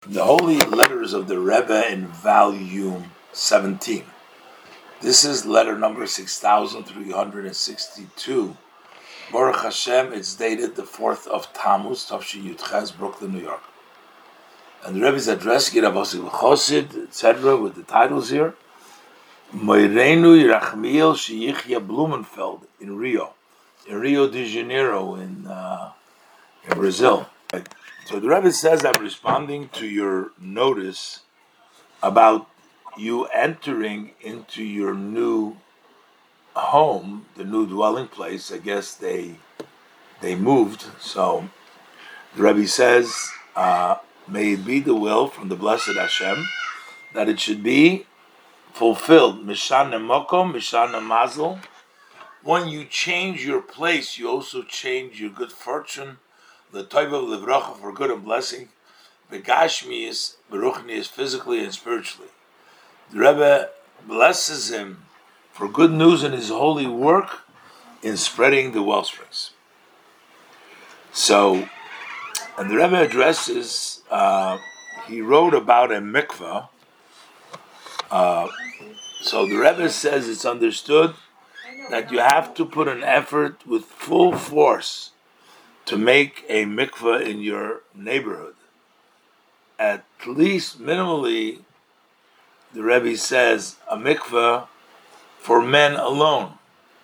The Holy Letters of the Rebbe in volume 17. This is letter number 6362. Baruch Hashem, it's dated the 4th of Tammuz, Tafshi Yudches, Brooklyn, New York. And the Rebbe is addressing Rav Osip Chosid, etc., with the titles here. Moirenu Yerachmiel Sheyichya Blumenfeld in Rio de Janeiro, in Brazil. So the Rebbe says, I'm responding to your notice about you entering into your new home, the new dwelling place. I guess they moved. So the Rebbe says, may it be the will from the blessed Hashem that it should be fulfilled. Mishana Mokom, Mishana Mazel. When you change your place, you also change your good fortune. The type of livracha, for good and blessing. The gashmi is beruchni, is physically and spiritually. The Rebbe blesses him for good news in his holy work in spreading the well springs. So, and the Rebbe addresses, he wrote about a mikveh. So the Rebbe says it's understood that you have to put an effort with full force to make a mikveh in your neighborhood. At least minimally, the Rebbe says, a mikveh for men alone.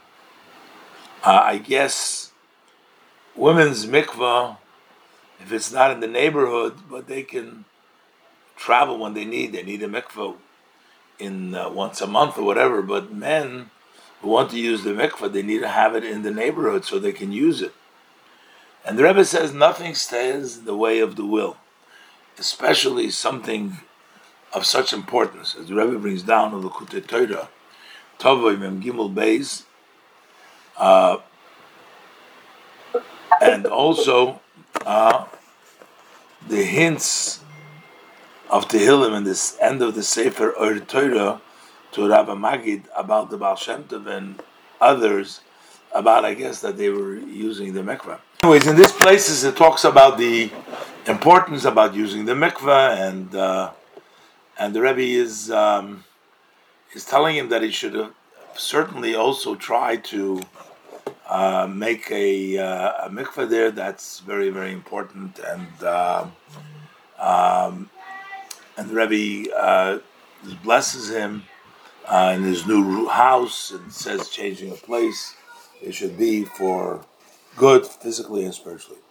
I guess women's mikveh, if it's not in the neighborhood, but they can travel when they need a mikveh in once a month or whatever, but men who want to use the mikveh, they need to have it in the neighborhood so they can use it. And the Rebbe says nothing stays in the way of the will, especially something of such importance, as the Rebbe brings down of the Likutei Torah, Tovoi Mem Gimel Beis, and also the hints of Tehillim in this end of the Sefer Or Torah to Rabbi Magid about the Baal Shem Tov and others about, I guess, that they were using the mikveh. Anyways, in these places it talks about the importance about using the mikveh, and the Rebbe is telling him that he should certainly also try to make a mikveh there. That's very, very important, and the Rebbe blesses him in his new house and says changing a place, it should be for good physically and spiritually.